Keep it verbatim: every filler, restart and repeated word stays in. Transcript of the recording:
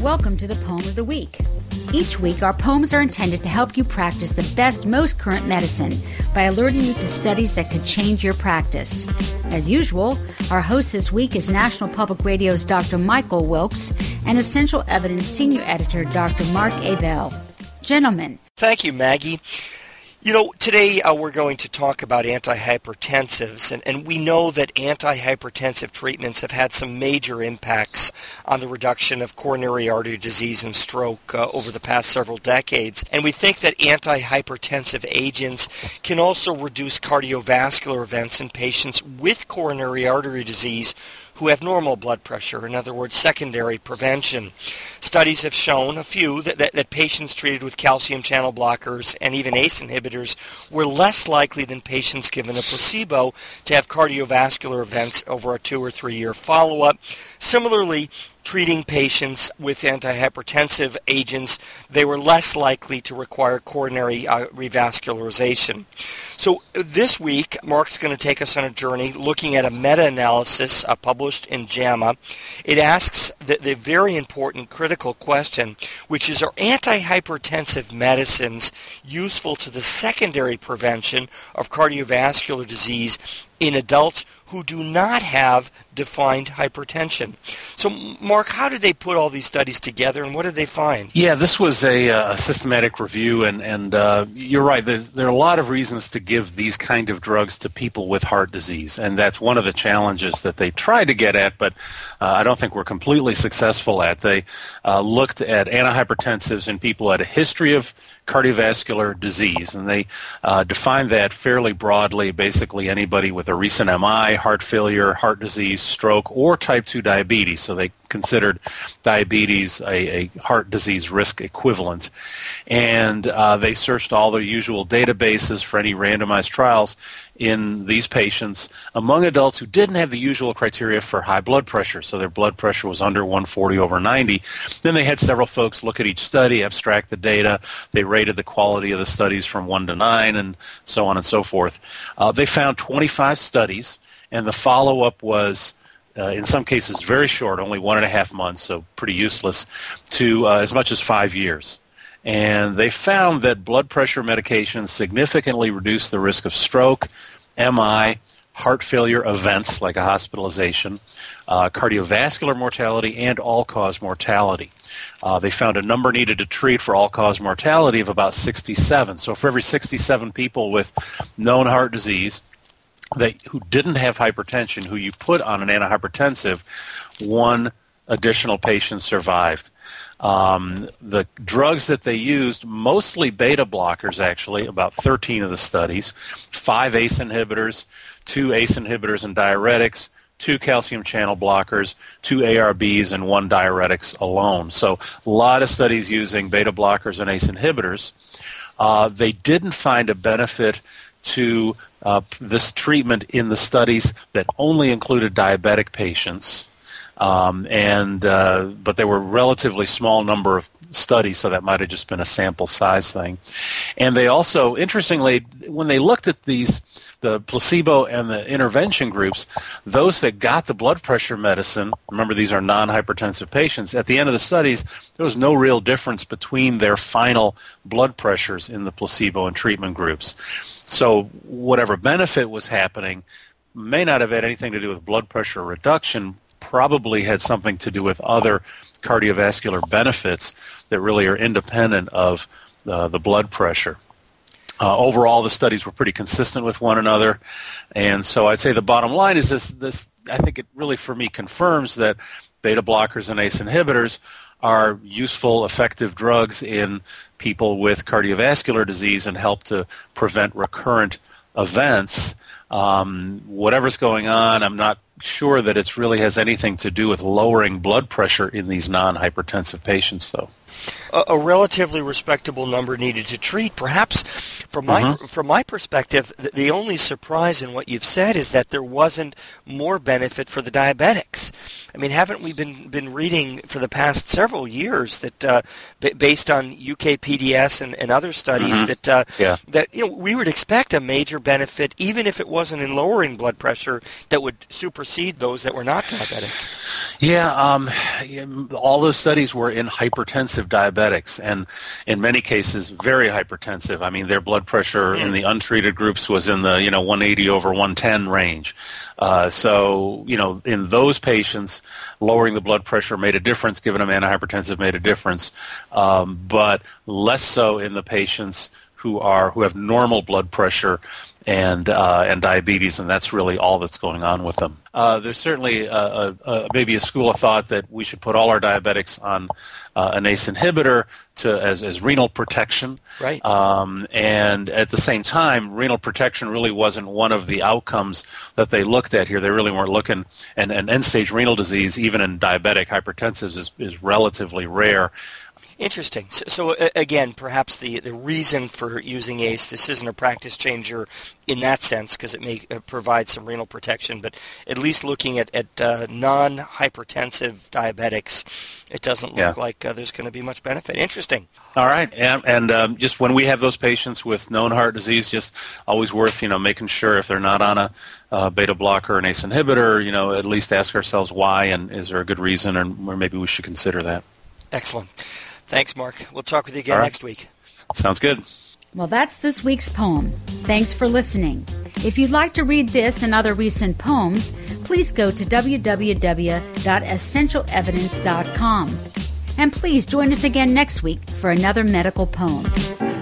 Welcome to the Poem of the Week. Each week, our poems are intended to help you practice the best, most current medicine by alerting you to studies that could change your practice. As usual, our host this week is National Public Radio's Doctor Michael Wilkes and Essential Evidence Senior Editor Doctor Mark Abell. Gentlemen. Thank you, Maggie. You know, today uh, we're going to talk about antihypertensives, and, and we know that antihypertensive treatments have had some major impacts on the reduction of coronary artery disease and stroke uh, over the past several decades. And we think that antihypertensive agents can also reduce cardiovascular events in patients with coronary artery disease who have normal blood pressure, in other words, secondary prevention. Studies have shown, a few, that, that, that patients treated with calcium channel blockers and even A C E inhibitors were less likely than patients given a placebo to have cardiovascular events over a two or three year follow-up. Similarly, treating patients with antihypertensive agents, they were less likely to require coronary uh, revascularization. So this week, Mark's going to take us on a journey looking at a meta-analysis uh, published in JAMA. It asks the, the very important critical question, which is, are antihypertensive medicines useful to the secondary prevention of cardiovascular disease in adults who do not have defined hypertension? So, Mark, how did they put all these studies together, and what did they find? Yeah, this was a, uh, systematic review, and, and uh, you're right. There's, there are a lot of reasons to give these kind of drugs to people with heart disease, and that's one of the challenges that they tried to get at, but uh, I don't think we're completely successful at. They uh, looked at antihypertensives in people who had a history of cardiovascular disease, and they uh, defined that fairly broadly, basically anybody with a recent M I, heart failure, heart disease, stroke, or type two diabetes. So they considered diabetes a, a heart disease risk equivalent. And uh, they searched all the usual databases for any randomized trials in these patients among adults who didn't have the usual criteria for high blood pressure, so their blood pressure was under one forty over ninety. Then they had several folks look at each study, abstract the data. They rated the quality of the studies from one to nine, and so on and so forth. Uh, they found twenty-five studies, and the follow-up was Uh, in some cases very short, only one and a half months, so pretty useless, to uh, as much as five years. And they found that blood pressure medications significantly reduce the risk of stroke, M I, heart failure events like a hospitalization, uh, cardiovascular mortality, and all-cause mortality. Uh, they found a number needed to treat for all-cause mortality of about sixty-seven. So for every sixty-seven people with known heart disease, That, who didn't have hypertension, who you put on an antihypertensive, one additional patient survived. Um, the drugs that they used, mostly beta blockers actually, about thirteen of the studies, five A C E inhibitors, two A C E inhibitors and diuretics, two calcium channel blockers, two A R Bs, and one diuretics alone. So a lot of studies using beta blockers and A C E inhibitors. Uh, they didn't find a benefit to uh, this treatment in the studies that only included diabetic patients, um, and uh, but they were a relatively small number of studies, so that might have just been a sample size thing. And they also, interestingly, when they looked at these, the placebo and the intervention groups, those that got the blood pressure medicine, remember these are non-hypertensive patients, at the end of the studies, there was no real difference between their final blood pressures in the placebo and treatment groups. So whatever benefit was happening may not have had anything to do with blood pressure reduction, probably had something to do with other cardiovascular benefits that really are independent of uh, the blood pressure. Uh, overall, the studies were pretty consistent with one another, and so I'd say the bottom line is this, this I think it really, for me, confirms that beta blockers and A C E inhibitors are useful, effective drugs in people with cardiovascular disease and help to prevent recurrent events. Um, whatever's going on, I'm not sure that it really has anything to do with lowering blood pressure in these non-hypertensive patients, though. A, a relatively respectable number needed to treat. Perhaps, from my mm-hmm. from my perspective, the, the only surprise in what you've said is that there wasn't more benefit for the diabetics. I mean, haven't we been been reading for the past several years that, uh, b- based on U K P D S and, and other studies, mm-hmm. that uh, yeah. that you know we would expect a major benefit, even if it wasn't in lowering blood pressure, that would supersede those that were not diabetic. Yeah, um, all those studies were in hypertensive diabetics, and in many cases, very hypertensive. I mean, their blood pressure in the untreated groups was in the, you know, one eighty over one ten range. Uh, so, you know, in those patients, lowering the blood pressure made a difference, giving them antihypertensive made a difference, um, but less so in the patients who are who have normal blood pressure and uh, and diabetes, and that's really all that's going on with them. Uh, there's certainly a, a, a, maybe a school of thought that we should put all our diabetics on uh, an A C E inhibitor to as, as renal protection. Right. Um, and at the same time, renal protection really wasn't one of the outcomes that they looked at here. They really weren't looking, and, and end-stage renal disease, even in diabetic hypertensives, is, is relatively rare. Interesting. So, so uh, again, perhaps the, the reason for using A C E, this isn't a practice changer in that sense because it may uh, provide some renal protection, but at least looking at, at uh, non-hypertensive diabetics, it doesn't look Yeah. like uh, there's going to be much benefit. Interesting. All right, and, and um, just when we have those patients with known heart disease, just always worth, you know, making sure if they're not on a uh, beta blocker or an A C E inhibitor, you know, at least ask ourselves why, and is there a good reason, and or maybe we should consider that. Excellent. Thanks, Mark. We'll talk with you again All right. next week. Sounds good. Well, that's this week's poem. Thanks for listening. If you'd like to read this and other recent poems, please go to w w w dot essential evidence dot com. And please join us again next week for another medical poem.